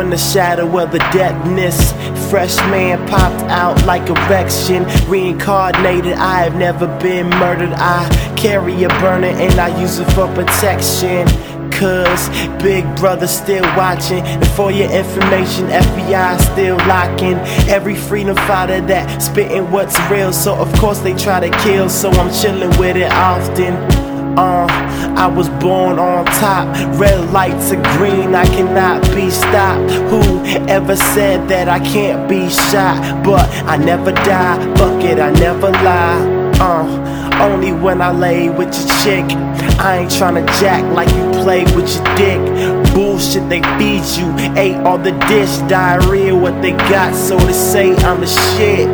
from the shadow of the deadness. Fresh man popped out like erection. Reincarnated, I have never been murdered. I carry a burner and I use it for protection. Cause Big Brother still watching. And for your information, FBI still locking every freedom fighter that spitting what's real. So of course they try to kill, so I'm chilling with it often. I was born on top. Red lights are green, I cannot be stopped. Who ever said that I can't be shot? But I never die, fuck it, I never lie. Only when I lay with your chick. I ain't tryna jack like you play with your dick. Bullshit they feed you, ate all the dish. Diarrhea what they got, so to say I'm the shit.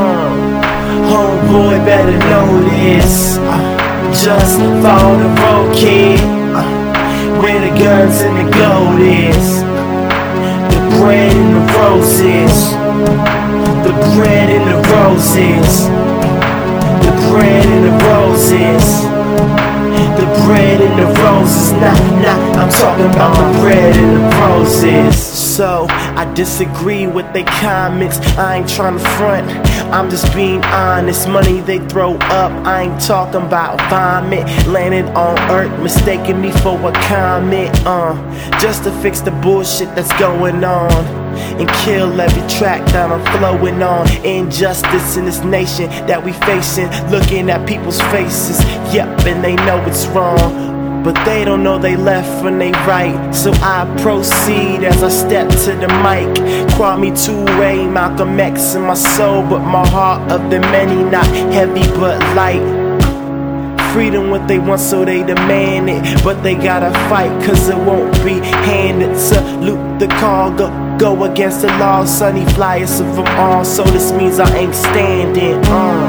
Homeboy better know this. Just follow the road, kid. Where the guns and the gold is. The bread and the roses. The bread and the roses. The bread and the roses. The bread and the roses. Nah, I'm talking about the bread and the roses. So I disagree with their comments. I ain't trying to front, I'm just being honest. Money they throw up, I ain't talking about vomit. Landed on earth, mistaking me for a comet. Just to fix the bullshit that's going on and kill every track that I'm flowing on. Injustice in this nation that we facing, looking at people's faces. Yep, and they know it's wrong, but they don't know they left when they right. So I proceed as I step to the mic. Kwame Ture, Malcolm X in my soul, but my heart of the many, not heavy but light. Freedom what they want, so they demand it, but they gotta fight, cause it won't be handed. Salute the call, go against the law. Sunny flyers of them all, so this means I ain't standing.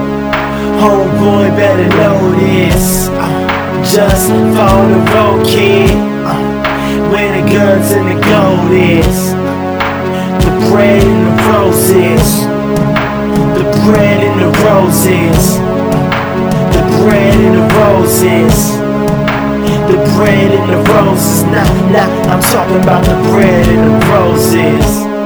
Homeboy better know this. Just follow the road, kid. Where the guns and the gold is. The bread and the roses. The bread and the roses. The bread and the roses. The bread and the roses. Nah, I'm talking about the bread and the roses.